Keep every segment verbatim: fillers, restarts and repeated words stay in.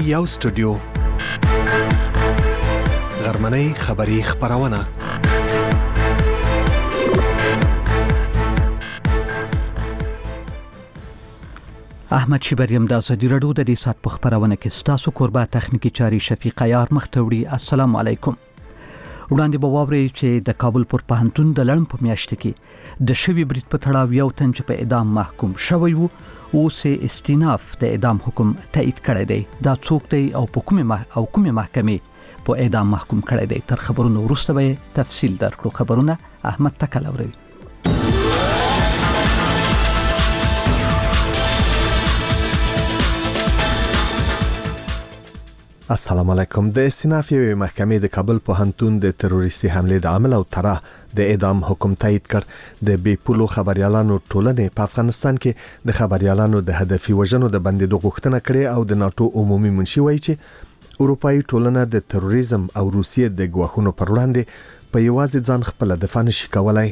یو سټوډیو غرمنۍ خبری خبرونه احمد شیبریم د ازادي رادیو د دې سات په خبرونه کې ستاسو قربا تخنیکی چاري شفیق عیار مختوړي. السلام علیکم. وړاندې به واوري چې د کابل پر پوهنتون د لړم په میاشت کې د شوی برید په تړاو یو تن چې په اعدام محکوم شوی وو او سه استیناف د اعدام حکم تایید کړی دی. دا څوک دی او په کومه مح... او کومه محکمې په اعدام محکوم کړی دی؟ تر خبرونو وروسته به تفصیل درکړو. خبرونه احمد تکلوری. السلام علیکم. د استیناف یوې محکمې د کابل پوهنتون د تروریستي حمله د عمل او طرح د اعدام حکم تایید کړ. د بې پولو خبريالانو ټولنې په افغانستان کې د خبريالانو د هدفي وژنو د بندیدو غوښتنه کړې او د ناتو عمومي منشي وایي چې اروپאי ټولنه د تروریزم او روسیې د ګواښونو پر وړاندې په یوازې ځان خپل دفاع نشي کولای.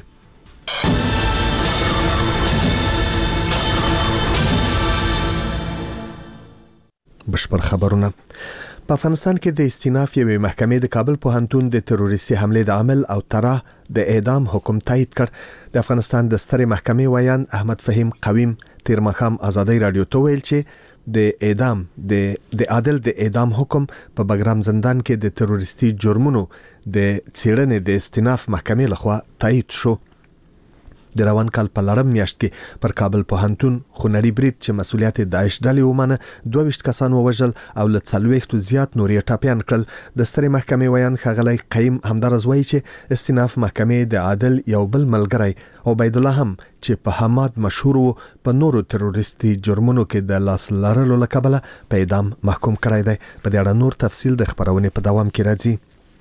بشپړ خبرونه. په افغانستان کې د استیناف یوې محکمې د کابل پوهنتون د تروریستي حمله د عمل او طرح د اعدام حکم تایید کړ. د افغانستان د سترې محکمې ویان احمد فهیم قویم تیر مخام ازادي رادیو ته ویل چې د اعدام د د عادل د اعدام حکم په بګرام زندان کې د تروریستي جرمونو د څېړنې د استیناف محکمې لخوا تایید شو. د روان کال په لړم میاشت کې پر کابل پوهنتون خونړي برید چې مسولیت داعش ډلې ومنه دوه ویشت کسان ووژل او له څلوېښتو زیات نورې ټاپیان کړل. د سترې محکمې ویان ښاغلی قیم همدارز وایي چې استیناف محکمې د عادل یو بل ملګری عبید الله هم چې په حماد مشهور و په نورو تروریستي جرمونو کې د لاس لرلو له کبله په اعدام محکوم کړی دی. په دې اړه نور تفصیل د خبرونې په دوام کې راځي.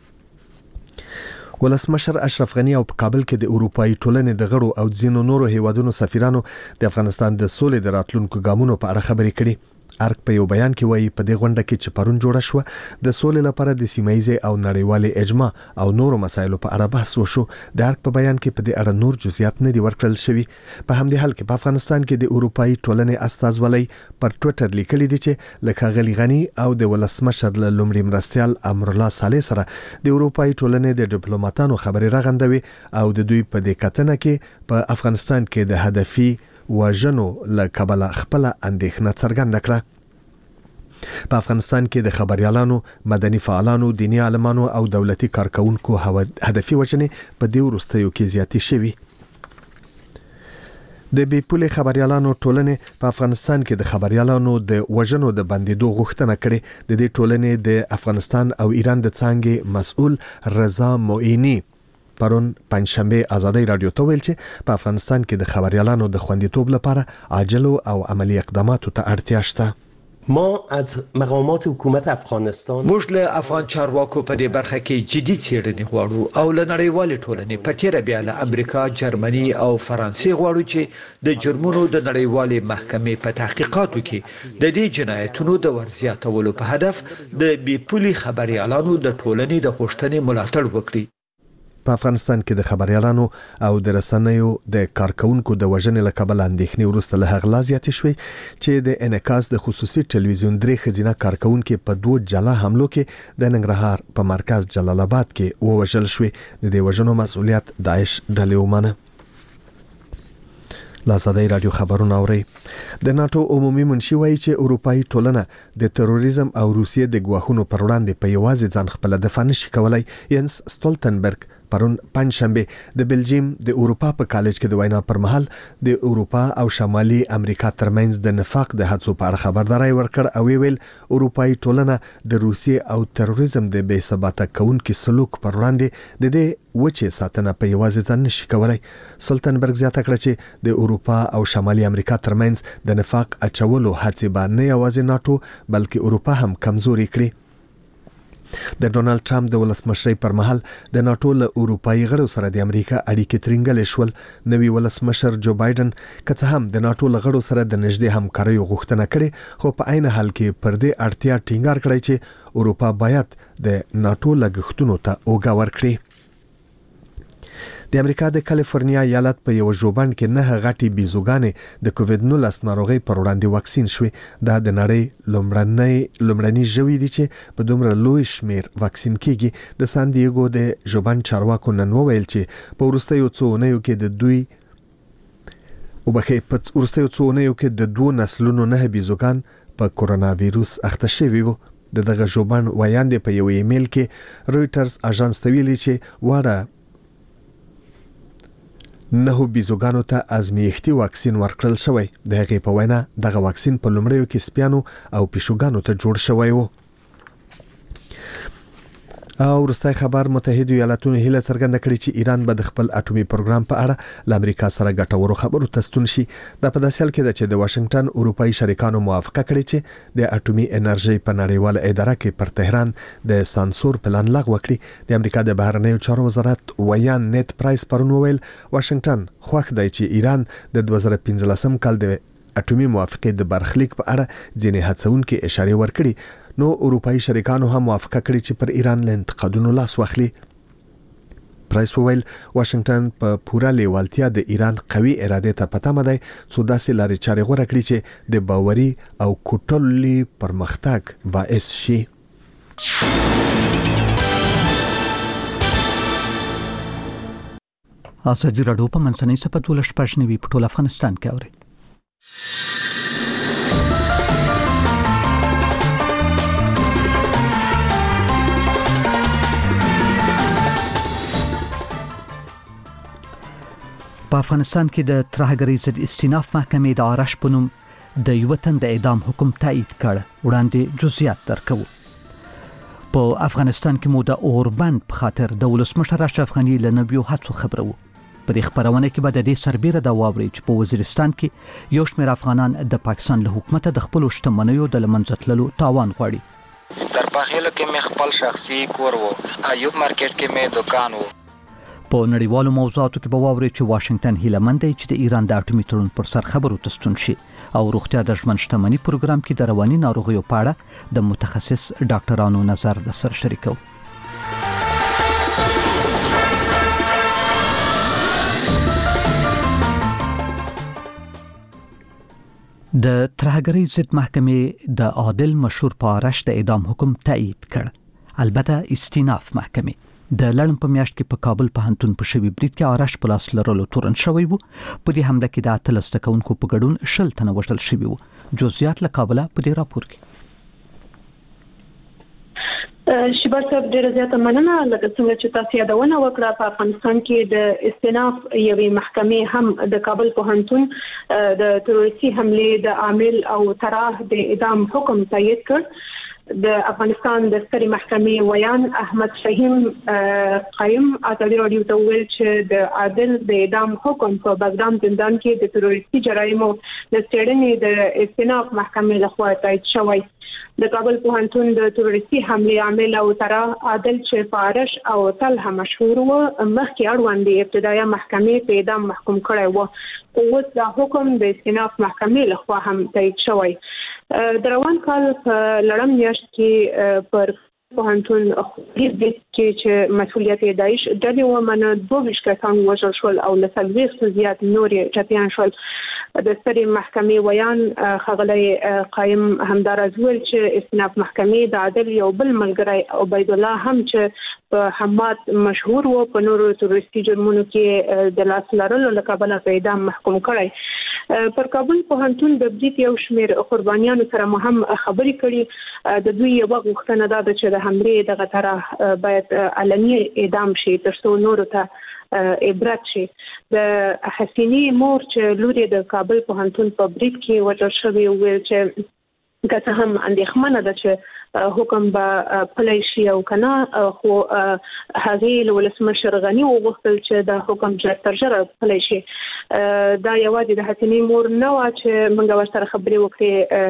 ولسمشر اشرف غنی او په کابل کې د اروپאי ټولنې د غړو او ځینو نورو هیوادونو سفیرانو د افغانستان د سولې د راتلونکو ګامونو په اړه خبرې کړي. ارک په یو بیان کې وایي په دې غونډه کې چې پرون جوړه شو د سولې لپاره د سیمایي او نړیوالې اجماع او نورو مسایلو په اړه بحث وشو. د ارک په بیان کې په دې اړه نور جزئیات نه دي ورکړل شوي. په همدې حال کې په افغانستان کې د اروپאי ټولنې استازولۍ پر ټوئیټر لیکلي دي چې لکه غلی غنی او د ولسمشر له لومړي مرستيال امر الله صالح سره د اروپאי ټولنې د ډیپلوماټانو خبرې راغندوي او د دوی په دې کتنه کې په افغانستان کې د هدفي وژنو له کبله خپل اندېښنه څرګنده کړه. په افغانستان کې د خبريالانو، مدني فعالانو، دینی عالمانو او دولتي کارکونکو هدفي وژنې په دې وروستیو کې زیاتې شوي. د بې پولې خبريالانو ټولنې په افغانستان کې د خبريالانو د وژنو د بندیدو غوښتنه کړې. د دې ټولنې د افغانستان او ایران د څانګې مسؤل رضا معینی پرون پنځشنبه ازادي رادیو ته ویل چې په افغانستان کې د خبريالانو د خوندیتوب لپاره عاجل او عملی اقداماتو ته اړتیا شته. ما از مقامات حکومت افغانستان موږ له افغان چارواکو په دې برخه کې جدي څېړنې غواړو او له نړیوالې ټولنې په تیره بیا له امریکا، جرمني او فرانسې غواړو چې د جرمونو د نړیوالې محکمې په تحقیقاتو کې د دې جنایتونو د ورزیاتولو په هدف د بې پولي خبريالانو د ټولنې د غوښتنې ملاتړ وکړي. په افغانستان کې د خبريالانو او د رسنیو د کارکونکو د وژنې له کبله اندېښنې وروسته له هغه لا زیاتې شوې چې د انعکاس د خصوصي ټلویزیون درې ښځینه کارکونکو په دوه جلا حملو کې د ننګرهار په مرکز جلال آباد کې ووژل شوې. د دې وژنو مسؤلیت داعش ډلې ومنه. لازادي رادیو خبرونه اوري. د ناتو عمومي منشي وایي چې اروپאי ټولنه د تروریزم او روسیې د ګواښونو پر وړاندې په یوازې ځان خپل دفاع نشي کولای. ینس ستولتنبرګ پرون پنځشنبه د بلجیم د اروپا په کالج کې د وینا پر مهال د اروپا او شمالي امریکا ترمنځ د نفاق د هڅو په اړه خبرداري ورکړ او ویل اروپאי ټولنه د روسیې او تروریزم د بې ثباته کونکي سلوک پر وړاندې د دې وچې ساتنه په یوازې ځان نشي کولای. سلطنبرګ زیاته کړه چې د اروپا او شمالي امریکا ترمنځ د نفاق اچولو هڅې به نه یوازې ناتو بلکې اروپا هم کمزوري کړي. د ډونالد ټرمپ د ولسمشرۍ پر مهال د ناتو له اروپאי غړو سره د امریکا اړیکې ترنګلې شول. نوی ولسمشر جو بایدن که څه هم د ناتو له غړو سره د نږدې همکارۍ غوښتنه کړې خو په عین حال کې پر دې اړتیا ټینګار کړی چې اروپا باید د ناتو لګښتونو ته اوګه ورکړي. د امریکا د کالیفورنیا ایالت په یو ژوبڼ کې نه غټي بیزوګانې د کووید نولس ناروغي پر وړاندې واکسین شوې. دا د نړۍ لومړنۍ لومړنۍ ژوي دي چې په دومره لوی شمیر واکسین کیږي. د سان دیګو د ژوبڼ چارواکو نن وویل چې په وروستیو څو اونیو کې د دوی او بخې په وروستیو څو اونیو کې د دوه نسلونو نه بیزوګان په کورونا وایروس اخته شوي وو. د دغه ژوبڼ ویاندې په یو ایمیل کې رويټرز اژانس ته ویلي چې واړه نه بیزوګانو ته ازمیښتي واکسین ورکړل شوی. د هغې په وینا دغه واکسین په لومړیو کې سپیانو او پیشوګانو ته جوړ شوی وو. او وروستي خبر متحده ایالاتونو هیله څرګنده کړې چې ایران به د خپل اټومي پروګرام په اړه له امریکا سره ګټورو خبرو ته ستون شي. دا په داسې حال کې ده چې د واشنگټن اروپאי شریکانو موافقه کړې چې د اټومي انرژي په نړیواله اداره کې پر تهران د سانسور پلان لغوه کړي. د امریکا د بهرنیو چارو وزارت ویان نیت پرایس پرون وویل واشنگټن خوښ دی چې ایران د دوه زره پنځلسم کال د اټومي موافقې د برخلیک په اړه ځینې هڅونکې اشاره ورکړي. نو اروپאי شریکانو هم موافقه کړې چې پر ایران له انتقادونو لاس واخلي. پرایس وویل واشنگټن په پوره لیوالتیا د ایران قوي اراده ته پاتمه دی څو داسې لارې چارې غوره کړي چې د باوري او کوټلي پرمختګ باعث شي. ازادي راډیو په منځنۍ صفحه ولش پښنوي په ټول افغانستان کې اوري. په افغانستان کې د ترهګرۍ ضد استیناف محکمې د آرش په نوم د یو تن د اعدام حکم تایید کړ. وړاندې جزئیات درکو. په افغانستان کې مو د اوربند په خاطر د ولسمشر اشرف غنی له نویو هڅو خبرو. په دې خبرونه کې به د دې سربېره د واوري چې په وزیرستان کې یو شمېر افغانان د پاکستان له حکومت د خپل شتمنیو د لمنځه تللو تاوان غواړي. در پاخیلو کې مې خپل شخصي کور وو. ایوب مارکیټ کې مې دکان وو. په نړیوالو موضوعاتو کې به واوري چې واشنگټن هیله دی چې د ایران د اټومي تړون پر سر خبرو ته ستون شي. او روغتیا د ژوند شتمنۍ پروګرام کې د رواني ناروغیو په اړه د متخصص ډاکټرانو نظر در سره شریکو. د ترهګرۍ ضد محکمې د عادل مشهور پارش د اعدام حکم تایید کړ. البته استیناف محکمې د لړم په میاشت کې په کابل پوهنتون په شوی برید کې آرش په لاس لرلو تورن شوی وو. په دې حمله کې د اتلس تکونکو په ګډون شل تنه وژل شوی وو. جزئیات له کابل په دې راپور کې. شبر صاحب ډیره زیاته مننه. لکه څنګه چې تاسو یادونه وکړه په افغانستان کې د استیناف یوې محکمې هم د کابل پوهنتون د تروریستي حمله د عامل او طرح د اعدام حکم تایید کړ. د افغانستان د سترې محکمې ویان احمد فهیم قایم ازادي راډیو ته ویل چې د عادل د اعدام حکم په بګرام زندان کې د تروریستي جرایمو د څېړنې د استیناف محکمې لخوا تایید شوی. د کابل پوهنتون د تروریستي حمله عامل او طرح عادل چې فارش او طلحه مشهور و مخکې اړوند ابتدایي محکمې په اعدام محکوم کړی و. اوس دا حکم د استیناف محکمې لخوا هم تایید شوی. د روان کال په لړم میاشت کې پر پوهنتون خوري چې مسؤلیت داعش ډلې ومنه دوه کسان وژل شول او له څلوېښتو زیات نورې ټپیان شول. د سترې محکمې ویان ښاغلی قایم همداراز ویل چې استیناف محکمې د عادل یو بل ملګری عبید الله هم چې په حماد مشهور و په نورو تروریستي جرمونو کې د لاس لرلو له کبله په اعدام محکوم کړی. پر کابل پوهنتون د برید یو شمېر قربانیانو سره مو هم خبرې کړي. د دوی یوه غوښتنه دا ده چې د حملې دغه طرح باید علني اعدام شي تر څو نورو ته عبرت شي. د حسینی مور چې لور د کابل پوهنتون په برید کې وژل شوې ویل چې که څه هم اندېښمنه ده چې حکم به پلی شي او کنه خو هغې له ولسمشر غني وغوښتل چې د حکم ژر تر ژره پلی شي. دا یوازې د حسینی مور نه وه چې موږ ورسره خبرې وکړې.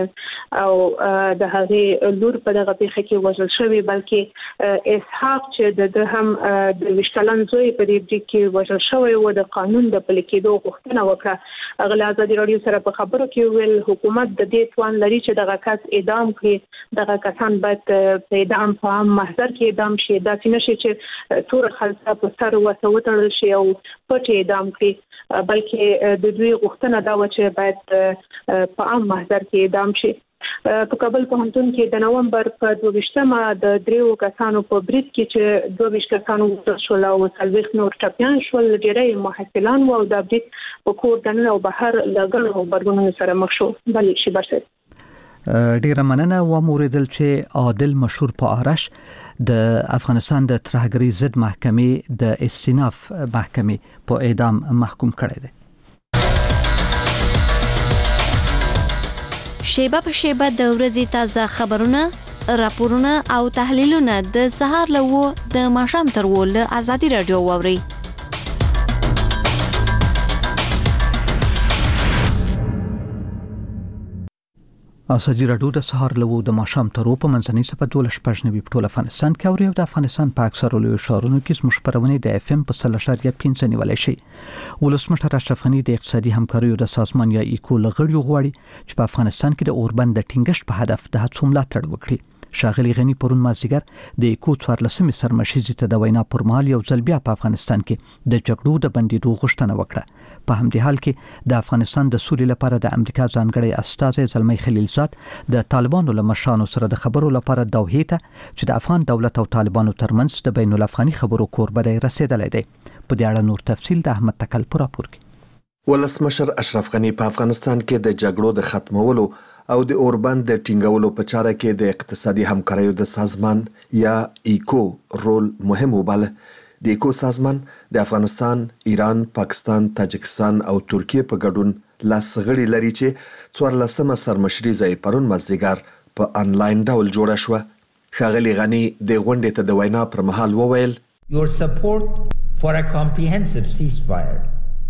او د هغه لور په دغه پیښه کې وژل شوی، بلکې اسحاق چې د هم د وشکلن زوی په دې بریټ کې وژل شوی و د قانون د پلي کېدو غوښتنه وکړه. هغه ازادي رادیو سره په خبرو کې ویل حکومت د دې توان لري چې دغه کس اعدام کړي، دغه کسان باید په اعدام په عام محضر کې اعدام شي، دا چې نشي چې تور خلک په سر وسوتل شي او پټ اعدام کړي، بلکې د دوی غوښتنه دا و چې باید په عام محضر کې اعدام شي. په کابل پوهنتون کې د نومبر په دوه د دریو کسانو په بریټ کې چې دوه کسانو وژل شول او څلوېښت نور ټپیان شول، ډېری محصلان و او د بریټ په کور دننه او بهر له ګڼو غبرګونونو سره مخ شو. بلې شي برسه ډیره مننه و موریدل چې عادل مشهور په آرش د افغانستان د ترهګرۍ ضد محکمې د استیناف محکمې په اعدام محکوم کړی دی. شیبه په شیبه د ورځې تازه خبرونه، راپورونه او تحلیلونه د سهار له و د ماښام تر و له ازادي رادیو واوري. ازادي رادیو د سهار له و د ماښام تر و په منځنۍ سپه دوله شپږ نوي په ټول افغانستان کې اوري او د افغانستان په اکثرو لویو ښارونو کې زموږ خپرونې د اف ام په سل اشاریه پنځه نیولای شي. ولسمشر اشرف غني د اقتصادي همکاریو د سازمان یا ایکو لغړیو غواړي چې په افغانستان کې د اوربند د ټینګښت په هدف د هڅو ملاتړ وکړي. شاغلي غني پرون مازیګر د ایکو څوارلسمې سرمشیزې ته د وینا پر مهال یو ځل بیا په افغانستان کې د جګړو د بندیدو غوښتنه وکړه. په همدې حال کې د افغانستان د سولې لپاره د امریکا ځانګړی استازی زلمی خلیلزاد د طالبانو له مشرانو سره د خبرو لپاره دوحې ته چې د افغان دولت او طالبانو ترمنځ د بین الافغاني خبرو کوربه دی رسیدلی دی. په دې اړه نور تفصیل د احمد تکل په راپور کې. ولسمشر اشرف غني په افغانستان کې د جګړو د ختمولو او د اوربند د ټینګولو په چاره کې د اقتصادي همکاریو د سازمان یا ایکو رول مهم وباله. د ایکو سازمان د افغانستان، ایران، پاکستان، تاجکستان او ترکیه په ګډون لاس غړي لري چې څوارلسمه سرمشریزه پرون مازدیګر په انلاین ډول جوړه شوه. ښاغلي غني د غونډې ته د وینا پر مهال وویل Your support for a comprehensive ceasefire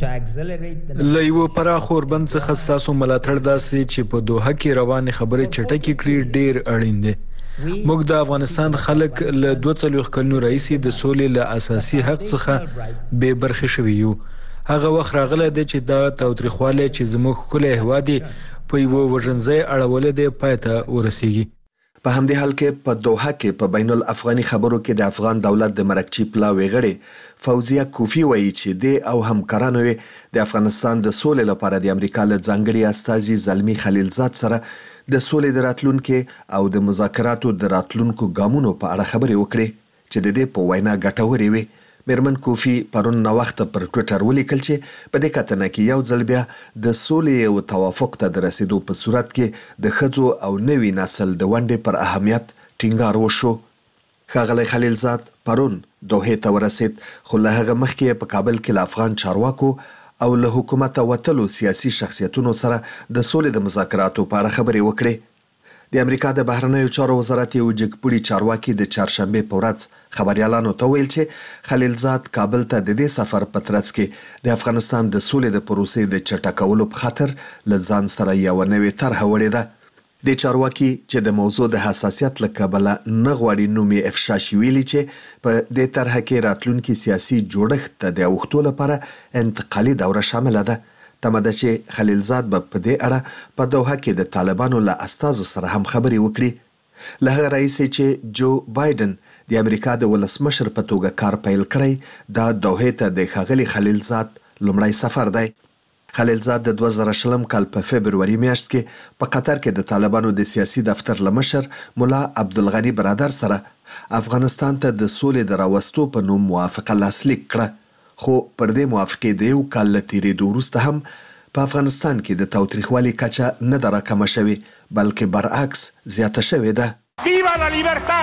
له یو پراخ اوربند څخه ستاسو ملاتړ داسې چې په دوحه کې روانې خبرې چټکې کړي ډیر اړین دی. موږ د افغانستان خلک له دوه څلوېښت کلونو راهیسې د سولې له اساسي حق څخه بې برخې شوي یو. هغه وخت راغلی دی چې دا تاوتریخوالی چې زموږ ښکلی هیواد یې په یوه وژنځای اړولی دی پای ته ورسیږي. په همدې حال کې په دوحه کې په بین الافغاني خبرو کې د افغان دولت د مرکچی پلاوی غړي فوزیه کوفی وایي چې د او همکارانو د افغانستان د سولې لپاره د امریکا له ځانګړي استازي زلمی خلیلزاد سره د سولې د راتلونکو او د مذاکراتو د راتلونکو ګامونو په اړه خبرې وکړي چې د دې په وینا ګټورې وي. میرمن کوفی پرون نو وخت پر ټوئیټر ولیکل چې په دې کتنه کې یو ځل بیا د سولې او توافق ته د رسیدو په صورت کې د ښځو او نوي نسل د ونډې پر اهمیت ټینګار وشو. ښاغلی خلیلزاد پرون دوحې ته ورسید، خو له هغه مخکې په کابل کې له افغان چارواکو او له حکومت وتلو سیاسي شخصیتونو سره د سولې د مذاکراتو په اړه خبرې وکړې. د امریکا د بهرنیو چارو وزارت یو جګپوړي چارواکي د چهارشنبه په ورځ خبريالانو ته ویل چې خلیلزاد کابل ته د دې سفر په ترڅ کې د افغانستان د سولې د پروسې د چټکولو په خاطر له ځان سره یو نوې طرح وړې ده. د چارواکي چې د موضوع د حساسیت له کبله نه غواړي نومي افشا شي ویلي چې په دې طرح کې راتلونکي سیاسي جوړښت ته د اوښتو لپاره انتقالي دوره شامله ده. تمه ده چې خلیلزاد به په دې اړه په دوحه کې د طالبانو له استازو سره هم خبرې وکړي. له هغه راهیسې چې جو بایدن د امریکا د ولسمشر په توګه کار پیل کړی، دا دوحې ته د ښاغلي خلیلزاد لومړی سفر دی. خلیلزاد د دوه زره شلم کال په فبروري میاشت کې په قطر کې د طالبانو د سیاسي دفتر لمشر مولا عبدالغني برادر سره افغانستان ته د سولې د راوستو په نوم موافقه لاسلیک کړه. خو پر دې موافقې د یو کال له تیریدو وروسته هم په افغانستان کې د تاوتریخوالي کچه نه ده راکمه شوې، بلکې برعکس زیاته شوې ده. ویوا لا لیبرتا!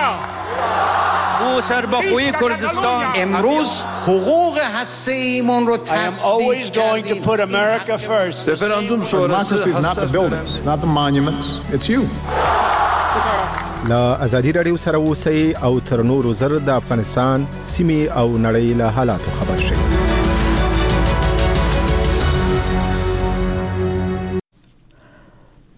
او سربخوی کردستان امروز حقوق هسته ایمان رو تصدیق کردیم. رفراندوم شورای is not the buildings, it's not the monuments, it's you. لا ازادي رادیو سره اوسئ او تر نورو زر د افغانستان سیمې او نړۍ له حالاتو خبر شئ.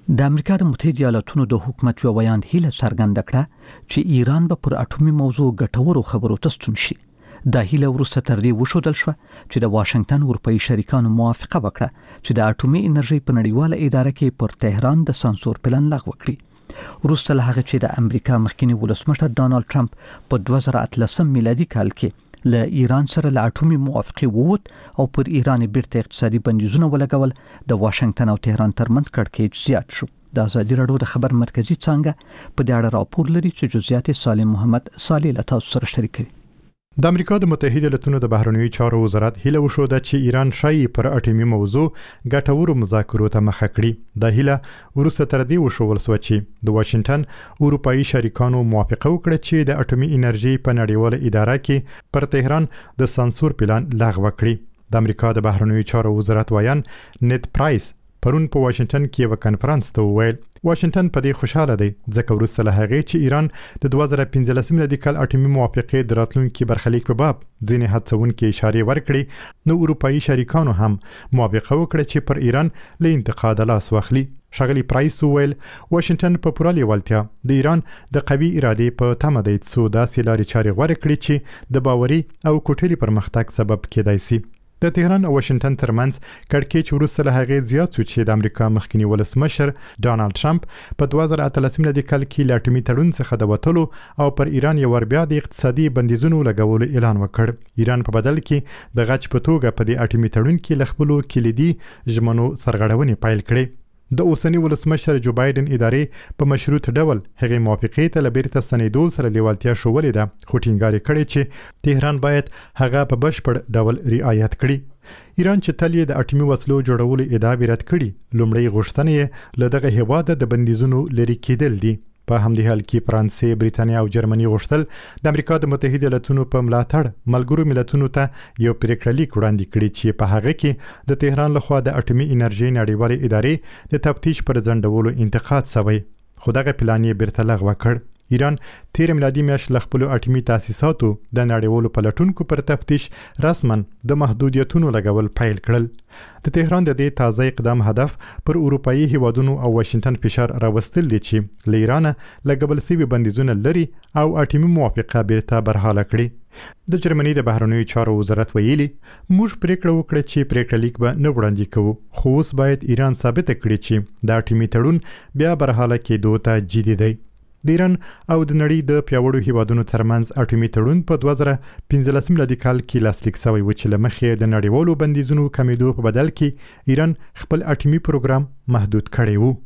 د امریکا د متحده ایالاتونو د حکومت یو بیان هیله څرګنده کړه چې ایران به پر اټومي موضوع ګټورو خبرو ته ستون شي. دا هیله وروسته تر دې وښودل شوه چې د واشنگټن اروپایي شریکانو موافقه وکړه چې د اټومي انرژي په نړیواله اداره کې پر تهران د سانسور پلان لغوه کړي. وروسته له هغه چې د امریکا مخکنی ولسمشر ډانلډ ټرمپ په دوه زره اتلسم میلادي کال کې له ایران سره له اټومي موافقه ووت او پر ایران بیرته اقتصادي بندیزونه ولګول، د واشنگټن او تهران ترمنځ کړکېچ زیات شو. د ازادي راډیو د خبر مرکزی څانګه په دې اړه راپور لري چې جزئیات سالم محمد صالح له تاسو سره شریک کړي. د امریکا د متحده ایالاتونو د بهرنیو چارو وزارت هیله وشوده چې ایران شایي پر اټومي موضوع ګټورو مذاکرو ته مخه کړي. د هیله وروسته تر دې وشول سو چې د واشنگټن اروپایي شریکانو موافقه وکړه چې د اټومي انرژي په نړیواله اداره کې پر تهران د سانسور پلان لغوه کړي. د امریکا د بهرنیو چارو وزارت وایان نیت پرایس پرون په واشنگټن کې یو کانفرنس ته وویل واشنگټن په دې خوشاله دی ځکه وروسته له هغې چې ایران د دوه زره پنځلسم میلادي کال اټومي موافقې د راتلونکي برخلیک په باب ځینې هڅونکې اشارې ورکړي، نو اروپایي شریکانو هم موافقه وکړه چې پر ایران له انتقاده لاس واخلي. ښاغلي پرایس وویل واشنگټن په پوره لیوالتیا د ایران د قوي ارادې په تمه دی څو داسې لارې چارې غوره کړي چې د باوري او کوټلي پرمختګ سبب کېدای شي. د تهران او واشنگټن ترمنځ کړکېچ وروسته له هغې زیات شو چې د امریکا مخکنی ولسمشر ډانلډ ټرمپ په دوه زره اتلسم میلادي کال کې له اټومي تړون څخه د وتلو او پر ایران یو ور بیا د اقتصادي بندیزونو لګولو اعلان وکړ. ایران په بدل کې د غچ په توګه په دې اټومي تړون کې له خپلو کلیدي ژمنو سرغړونې پیل کړې. د اوسنی ولسمشر جو بایدن ادارې په مشروط ډول هغې موافقې ته له بیرته ستنېدو سره لیوالتیا ښودلې ده، خو ټینګار یې کړی چې تهران باید هغه په بشپړ ډول رعایت کړي. ایران چې تل یې د اټومي وسلو جوړولو ادعا رد کړي، لومړی غوښتنه یې له دغه هېواده د بندیزونو لرې کېدل دي. په همدې حال کې فرانسې، بریتانیا او جرمني غوښتل د امریکا د متحده ایالاتونو په ملاتړ ملګرو ملتونو ته یو پریکړه لیک وړاندې کړي چې په هغه کې د تهران لخوا د اټومي انرژي نړیوالې ادارې د تفتیش پر ځنډولو انتقاد شوی، خو دغه پلان یې بیرته لغوه کړ. ایران تیر میلادي میاشت له خپلو اټومي تاسیساتو د نړیوالو پلټونکو پر تفتیش رسما د محدودیتونو لګول پیل کړل. د تهران د دې تازه اقدام هدف پر اروپایي هیوادونو او واشنگټن فشار راوستل دي چې له ایران لګول شوي بندیزونه لري او اټومي موافقه بیرته برحاله کړي. د جرمني د بهرنیو چارو وزارت ویلي موږ پریکړه وکړه چې پریکړه لیک به نه وړاندې کوو، خو اوس باید ایران ثابته کړي چې د اټومي تړون بیا برحاله کېدو ته جدي دی. د ایران او د نړۍ د پیاوړو هیوادونو ترمنځ اټومي تړون په دوه زره پنځلسم میلادي کال کې لاسلیک شوی و چې له مخې د نړیوالو بندیزونو کمیدو په بدل کې ایران خپل اټومي پروګرام محدود کړی و.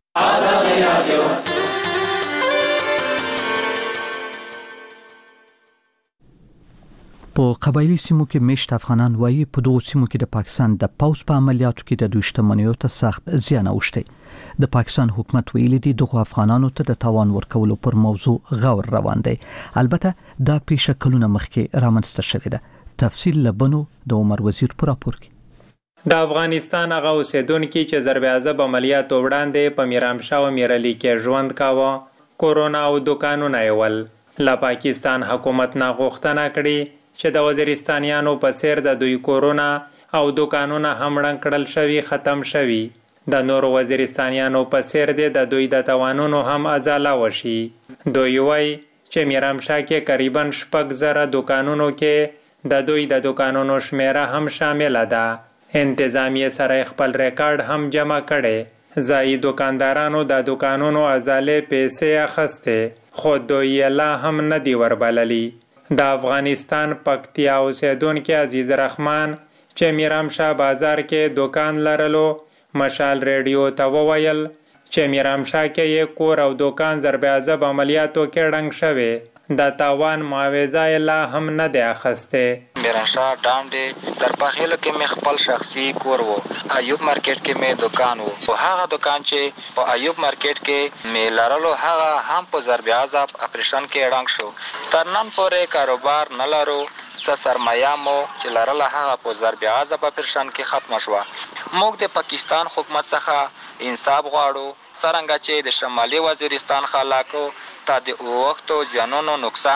په قبایلی سیمو کې مشت افغانان وایي په دغو سیمو کې د پاکستان د پوځ په عملیاتو کې د دوی شتمنیو ته سخت زیان اوښتی. د پاکستان حکومت ویلي دی دغه افغانانو ته د تاوان ورکولو پر موضوع غور روان دی. البته دا پیښه کلونه مخکې رامنځته شوې ده. تفصیل لبنو د عمر وزیر پر راپور کې. د افغانستان هغه اوسیدونکو چې ضرب عذاب عملیاتو وړاندې په میرامشاه او میرعلي کې ژوند کاوه، کورونا او دکانونه یې ول. له پاکستان حکومت نه غوښتنه کړې چې د وزیرستانیانو په څیر د دوی کورونا او دکانونه هم ړنګ کړل شوي ختم شوي. د نورو وزیرستانیانو په څیر دی د دوی د توانونو هم ازاله وشي. دوی وایي چې میرامشاه کې قریبا شپږ زره دکانونو کې د دوی د دکانونو شمیره هم شامله ده. انتظامیه سره خپل ریکارډ هم جمع کړي. ځایي دکاندارانو د دکانونو ازالې پیسې اخیستې، خو دوی لا هم نه دی وربللي. د افغانستان پکتیا اوسیدونکي عزیز رحمان چې میرامشاه بازار کې دکان لرلو مشال ریډیو ته وویل چې میرامشاه کې یې کور او دکان ضرب عذاب عملیاتو کې ړنګ شوی، د تاوان معاوضه یې لا هم نه دی اخیستې. میرامشاه ډانډې در پخیلو کې مې خپل شخصي کور و، ایوب مارکیټ کې مې دکان و، او هغه دکان چې په ایوب مارکیټ کې مې لرلو هغه هم په ضرب عذاب اپریشن کې ړنګ شو. تر نن پورې کاروبار نه لرو، څه سرمایه مو چې لرله هغه په ضرب عذاب اپریشن کې ختمه شوه. موږ د پاکستان حکومت څخه انصاف غواړو، څرنګه چې د شمالي وزیرستان خلکو ته د اوښتو زیانونو نقصان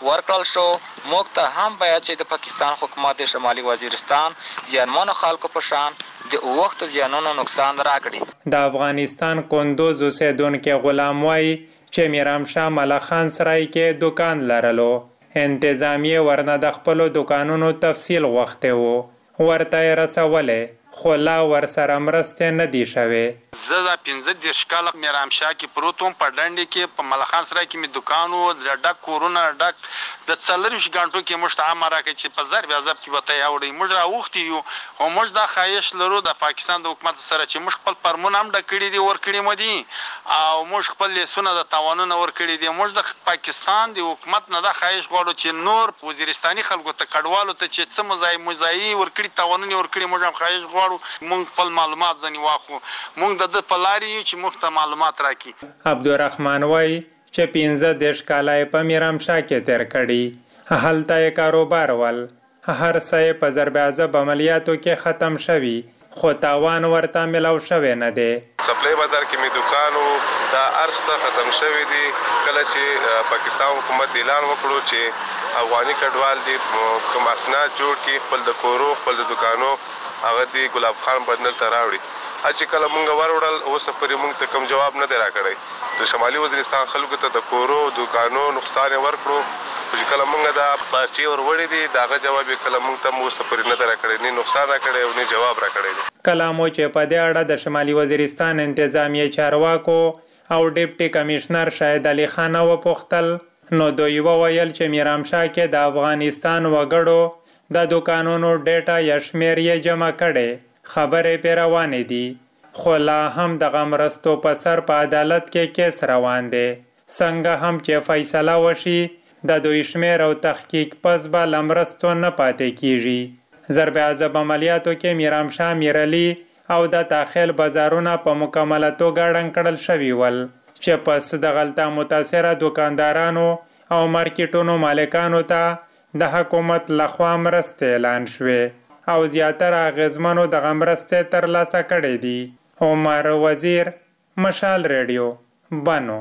ورکړل شو. موږ ته هم باید چې د پاکستان حکومت د شمالي وزیرستان زیانمنو خلکو په شان د وخت زیانونو نقصان راکړي. د افغانستان کندوز اوسیدونکو غلام وای چې میرامشاه ملخان سرای کې دکان لرلو. انتظامیه ورنه د خپل دکانونو تفصیل غوښته وو، ورته رسولې خو لا ورسره مرسته نه دی شوې. زه دا پنځه دېرش کاله میرامشاه کې پروت وم، په ډنډې کې په ملخان سرای کې مې دکان و، د ډک کورونه ډک د څلرویشت غنټو کې موږ ته امر راکړی چې په ضرب عذاب کې به ته یې اوړئ. موږ راوښتي یو او موږ دا خواهش لرو د پاکستان د حکومت سره چې موږ خپل فرمونه هم ډک کړي دي، ورکړي مو دي او موږ خپل لیسونه د تاوانونه ورکړي دي. موږ د پاکستان د حکومت نه دا خواهش غواړو چې نور وزیرستاني خلکو ته کډوالو ته چې څه مزایي مزایي ورکړي، تاوانونه ورکړي، موږ هم خواهش غواړو مونږ خپل معلومات ځنی واخو، مونږ د د پلاری چې موږ ته معلومات راکړي. عبدالرحمن وای چې پنځه دېرش کاله په میرامشاه کې تیر کړي، هلته یې کاروبار ول، هر څه په ضرب عذاب عملیاتو کې ختم شوي، خو تاوان ورته ملاو شوی نه دی. سپلای بازار کې می دکانو دا ارسته ختم شوی دی. کله چې پاکستان حکومت اعلان وکړو چې افغاني کډوال دي کوم اسناد جوړ کړي، خپل د کورو خپل د دکانو هغه دی ګلاب خان بدنل ته راوړي، چې کله مونږ وروړل اوس پرې مونږ ته کوم جواب نه دی راکړی. د شمالي وزیرستان خلکو ته د کورو دکانو نقصان ورکړو، چې کله مونږ دا پارچې وروړې دي داغه جواب کله مونږ ته اوس پرې نه دی راکړی، نه نقصان راکړی او نه جواب راکړی. کلامو چې په دې اړه د شمالي وزیرستان انتظامیه چارواکو او ډیپټي کمشنر شاهد علي خان وپوښتل، نو دوی وویل چې میرامشاه کې د افغانستان وګړو د دکانونو ډیټا یا شمیر یې جمع کړي، خبرې پې روانې دي، خو لا هم د مرستو په سر په عدالت کې کیس روان دی. څنګه هم چې فیصله وشي د دوی شمیر او تحقیق پس به له مرستو نه پاتې کیږي. ضرب عذاب عملیاتو کې میرامشاه میرعلي او د تاخیل بازارونه په مکمله توګه ړنګ کړل شوي ول، چې پس د غلطه متاثره دکاندارانو او مارکیټونو مالکانو ته د حکومت لخوا مرسته اعلان شوې او زیاتره اغیزمنو دغه مرستې ترلاسه کړې دي. عمر وزیر، مشال ریډیو، بنو.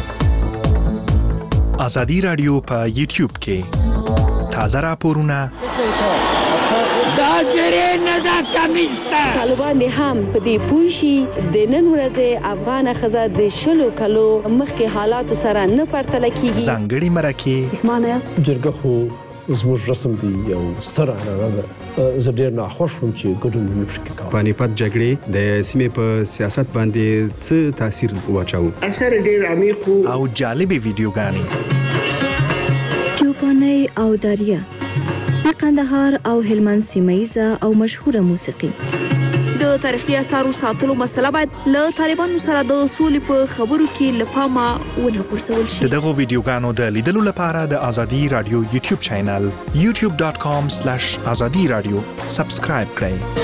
ازادي رادیو په یوټیوب کې تازه راپورونه دا زری نه دا کمیسته طالبان هم په دې پوښي د نن ورځې افغان خزر د شلو کلو مخکې حالات سره نه پرتله کیږي. ځانګړي مرکه معنی است جرګه خو زموږ رسم دی یو ستر عنعنه ده. زه ډېر ناخوښ وم چې ګډون مې نشو کولی. پانیپت جګړې د سیمې په سیاست باندې څه تاثیر واچاو؟ اثر ډېر عمیق او جالبې ویډیوګانې، چوپانۍ او دریا، د قندهار او هلمند سیمه او مشهوره موسیقي. د تاریخي اثارو ساتلو مسله باید له طالبانو سره د اصول په خبرو کې لپاره ونه پرسول شي. دغه ویډیوګانو د لیدلو لپاره د ازادي رادیو یوټیوب چینل یوټیوب ډاټ کام سلیش ازادي رادیو سبسکرایب کړئ.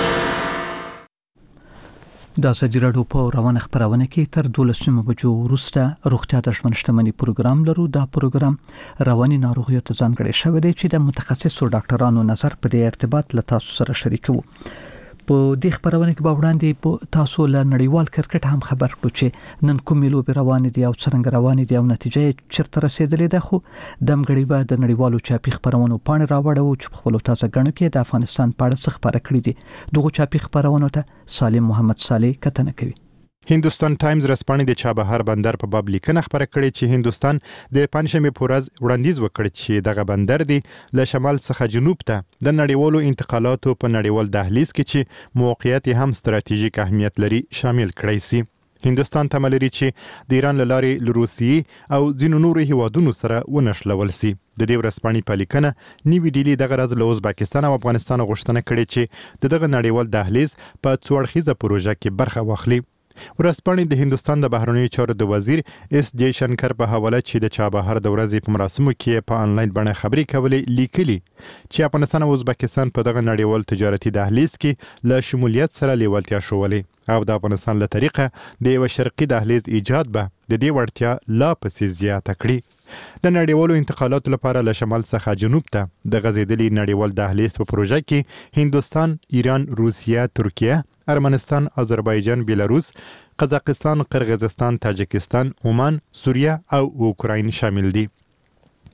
د ازادي رادیو په روانه خبرونه کې تر دولسمه بجو وروسته روغتیا د ژوند شتمنۍ پروګرام لرو. دا پروګرام رواني ناروغیو ته ځانګړی شوی دی چې د متخصصو ډاکټرانو نظر په دې ارتباط له تاسو سره شریکو. په دې خبرونه کې به وړاندې په تاسو له نړیوال کرکټ هم خبر کړو چې نن کومې لوبې روانې دي او څرنګه روانې دي او نتیجه یې چیرته رسیدلې ده. خو دمګړی به د نړیوالو چاپي خبرونو پاڼې راوړو چې په خپل تازه غنو کې د افغانستان په اړه څه خبره کړې دي. دغه چاپي خبرونو ته سالم محمد صالح کتنه کوي. هندوستان ټایمز رسپانې د چابهار بندر په باب لیکنه خبره کړې چې هندوستان د پنځمې پورز وړاندیز وکړ چې دغه بندر دی له شمال څخه جنوب ته د نړیوالو انتقالاتو په نړیوال دهلیز کې چې موقعیت هم ستراتیژیک اهمیت لري شامل کړی سي. هندوستان تمه لري چې د ایران له لارې له روسیې او ځینو نورو هیوادونو سره ونښلول سي. د دې ورځپاڼې په لیکنه نیوی ډیلی دغه راز له ازبکستان او افغانستان غوښتنه کړې چې د دغه نړیوال دهلیز په څو اړخیزه پروژه کې برخه واخلي. ورځپاڼې د هندوستان د بهرنیو چارو د وزیر اس جے شنکر په حواله چې د چابهار د ورځې په مراسمو کې په انلاین بڼه خبرې کولې لیکلي چې افغانستان او ازبکستان په دغه نړیوال تجارتي دهلیز کې له شمولیت سره لیوالتیا ښولې او د افغانستان له طریقه د یو شرقي دهلیز ایجاد به د دې وړتیا لا پسې زیاته کړي. د نړیوالو انتقالاتو لپاره له شمال څخه جنوب ته د غځېدلي نړیوال دهلیز په پروژه کې هندوستان، ایران، روسیه، ترکیه، ارمنستان، آذربایجان، بیلاروس، قزاقستان، قرغیزستان، تاجکستان، عمان، سوریه او اوکراین شامل دي.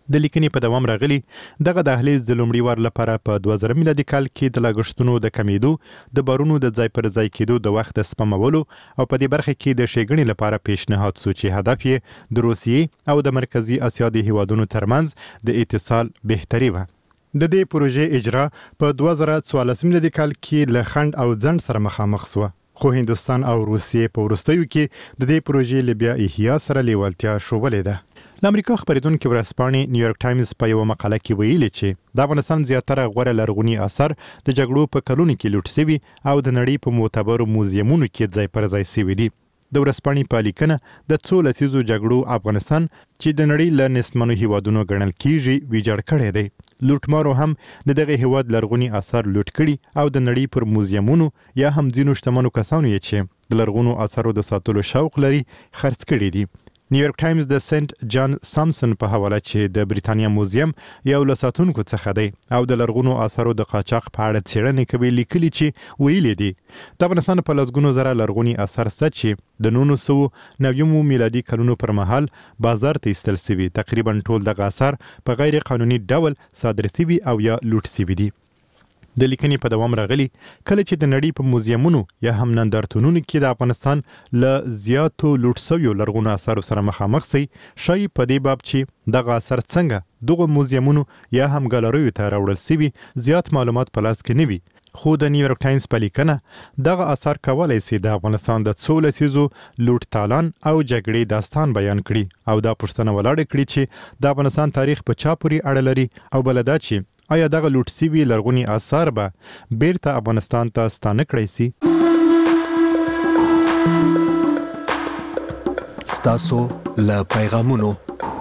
د لیکنې په دوام راغلي دغه دهلیز د لومړي وار لپاره په دوه زره میلادي کال کې د لګښتونو د کمیدو د بارونو د ځای پر ځای کېدو د وخت سپمولو او په دې برخه کې د ښېګڼې لپاره پیشنهاد شو چې هدف یې د روسیې او د مرکزی اسیا د هیوادونو ترمنځ د اتصال بهتري وه. د دې پروژې اجرا په دوه زره څوارلس میلادي کال کې له خنډ او ځنډ سره مخامخ شوه، خو هندوستان او روسیې په وروستیو کې د دې پروژې له بیا احیا سره لیوالتیا ښودلې ده. د امریکا خبرېدونکي ورځپاڼې نیویورک ټایمز په یوه مقاله کې ویلي چې د افغانستان زیاتره غوره لرغوني اثار د جګړو په کلونو کې لوټ سوي او د نړۍ په معتبرو موزیمونو کې ځای پر ځای سوي دي. د ورځپاڼې په لیکنه د څو لسیزو جګړو افغانستان چې د نړۍ له نستمنو هیوادونو ګڼل کیږي ویجاړ کړی دی. لوټمارو هم د دغه هیواد لرغوني اثار لوټ کړي او د نړۍ پر موزیمونو یا هم ځینو شتمنو کسانو یې چې د لرغونو اثارو د ساتلو شوق لري خرڅ کړي دي. نیویورک ټایمز د سنت جان سامسن په حواله چې د بریتانیا موزیم یو له ساتونکو څخه دی او د لرغونو اثارو د قاچاق په اړه څېړنې کوي لیکلي چې ویلي دي د افغانستان په لسګونو زره لرغوني اثار شته چې د نولس سوه نوي میلادي کلونو پر مهال بازار ته ایستل سوي. تقریبا ټول دغه اثار په غیر قانوني ډول صادر سوي او یا لوټ سوي دي. د لیکنې په دوام راغلي کله چې د نړۍ په موزیمونو یا هم نندارتونونو کې د افغانستان له زیاتو لوټ سویو لرغونو اثارو سره مخامخ سي، شایي په دې باب چې دغه اثر څنګه دغه موزیمونو یا هم ګالریو ته راوړل سوي زیات معلومات په لاس کې نه وي. خو د نیویورک ټایمز په لیکنه دغه اثار کولی سي د افغانستان د څو لسیزو لوټ تالان او جګړې داستان بیان کړي او دا پوښتنه ولاړه کړي چې د افغانستان تاریخ په چا پورې اړه لري او بله دا چې آیا دغه لوټ سوي لرغوني اثار به بیرته افغانستان ته ستانه کړی سي؟ ستاسو له پیغامونو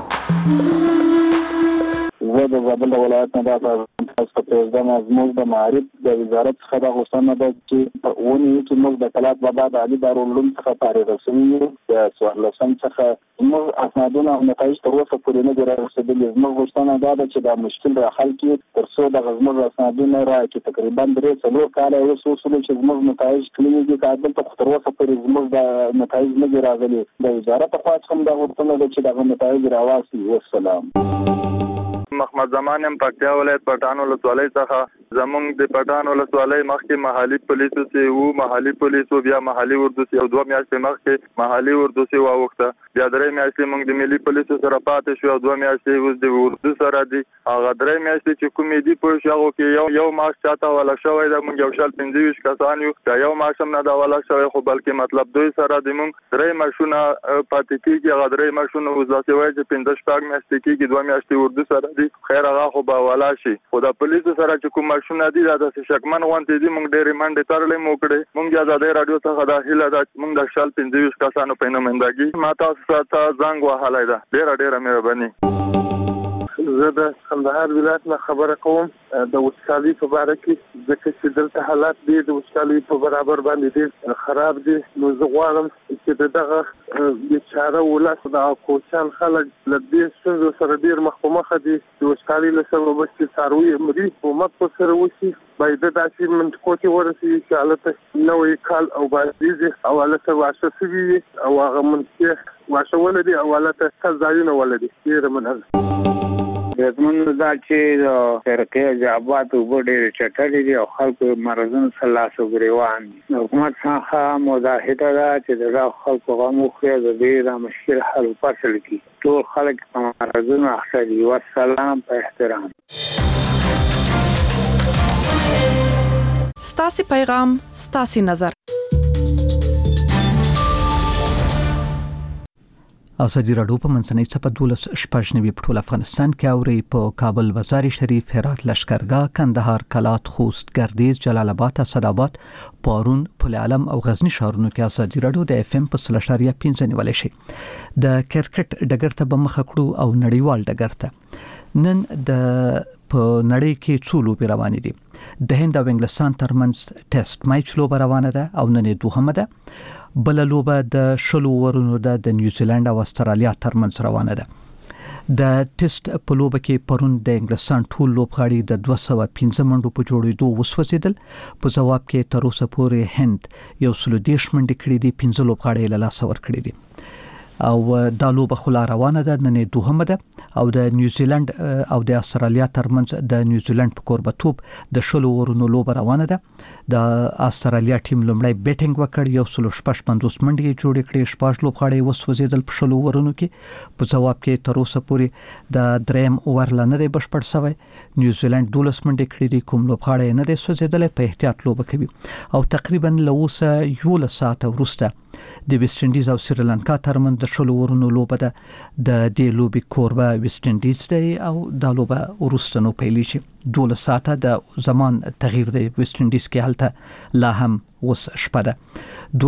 زه د زابل ولایت نه دا تاسو ته زما زموږ د معارف د وزارت څخه د غوښتنه ده چې په اونۍ کې موږ د کلات بابا د علي دارالعلوم څخه فارغ شوي د څوارلسم څخه موږ اسنادونه او نتایج تر اوسه پورې نه دي رارسېدلي. زموږ غوښتنه دا ده چې دا مشکل را حل کړي تر څو دغه زموږ اسنادونه راکړي. تقریبا درې څلور کاله اوس وشول چې زموږ نتایج کلي دي، که دلته خو تر اوسه پورې زموږ د نتایج نه دي راغلي. د وزارت خوا څخه هم دا غوښتنه ده چې دغه نتایج راواسي. والسلام. محمد زمان ام پکتیا ولایت پټان ولسوالۍ څخه زمونږ د پټان ولسوالۍ مخکې محلي پولیسو چې وو محلي پولیسو بیا محلي اردو چې او دوه میاشتې مخکې محلي اردو چې واوخته بیا درې میاشتې موږ د ملي پولیسو سره پاتې شو او دوه میاشتې اوس د اردو سره دي. هغه درې میاشتې چې کومې دي په شاغو کې یو یو ماش چاته ولا شوی دا موږ یو شل پنځه ویشت کسان یو دا یو ماش هم نه دا ولا شوی خو بلکې مطلب دوی سره د موږ درې ماشونه پاتې کېږي. هغه درې ماشونه اوس داسې وایي چې پنځه شپږ میاشتې کېږي دوه میاشتې اردو سره دي. خیر هغه خو به والا شي خو د پولیسو سره چې کوم ماشونه دي دا داسې شکمن غونډې دي. موږ ډېرې منډې تړلې مو کړې. موږ د ازادۍ راډیو څخه دا هیله ده چې موږ د شل پنځه ویشت کسانو په نمایندګي ما تاسو ته زنګ وهلی ده. ډېره ډېره مهرباني. زه د کندهار ولایت نه خبره کوم د وچکالۍ په باره کې، ځکه چې دلته حالات ډېر د وچکالۍ په برابر باندې ډېر خراب دي. نو زه غواړم چې د دغه بیچاره ولس د کوچیان خلک له دې ستونزو سره ډېر مخ په مخه دي. د وچکالۍ له سببه چې څاروي مري حکومت ورسره وشي باید داسې منطقو کې ورسېږي چې هلته نوی کال او بازدیزي او هلته واښه شوي وي او هغه منطقې واښه ولري او هلته ښه ځایونه ولري. ډېره مننه. زمون دا چې فرقې جوابات اوبه ډېرې چټلې دي او خلکو مرضونو سره لاس ګریوان دي. حکومت څخه مداهده ده چې د خلکو غم وخوري د دې دا مشکل حل فصل کړي. ټول خلک په مرضونو اخته دي. والسلام په احترام. ستاسو پیغام ستاسو نظر. ازادي راډیو په منځنۍ صفحه دولس شپږ نوي په ټول افغانستان کې اوري په کابل، مزار شریف، هرات، لشکرګاه، کندهار، کلات، خوست، ګردیز، جلال آباد، اسداباد، پارون، پل علم او غزنی ښارونو کې ازادي راډیو د اف ام په سل اشاریه پنځه نیولای شي. د کرکټ ډګر ته به مخ کړو او نړیوال ډګر ته. نن د په نړۍ کې څو لوبې روانې دي. د هند او انګلستان ترمنځ ټیسټ میچ لوبه روانه ده او نن دوهمه ده. بل لوبه د شلو ورونو ده د نیوزیلند او استرالیا ترمنځ روانه ده. د ټیسټ په لوبه کې پرون د انګلستان ټول لوبغاړي د دوه سوه پنځه منډو په جوړېدو وسوځېدل. په ځواب کې تر اوسه پورې هند یو سل دېرش منډې کړې دي، پنځه لوبغاړي له لاسه ورکړي دي. او د لوبه خلا روانه ده نن دوهمه ده او د نیوزیلند او د استرالیا ترمنځ د نیوزیلند په کوربتوب د شلو ورونو لوبه روانه ده. د استرالیا ټیم لومړی بیټینګ وکړ، یو سل شپږ پنځوس منډې جوړې کړې، شپږ لوبغاړي وسوځیدل په شلو ورونو کې. په جواب کې تر اوسه پورې د دریم اوور لنډه بشپړ شوی. نیوزیلند دولس منډې کړې دي، کوم لوبغاړي نه دی سوځیدل، په احتیاط لوبه کوي او تقریبا لوسه یو ساعت وروسته د ویسټ انډیز او سریلانکا ترمنځ د شلو ورونو لوبه ده. د دې لوبې کوربه ویسټ انډیز دی او د لوبه وروسته نو پیلې شي. دوله ساعته د زمان تغییر دی ویسټ انډیز کې، هلته لا هم وس شپه ده.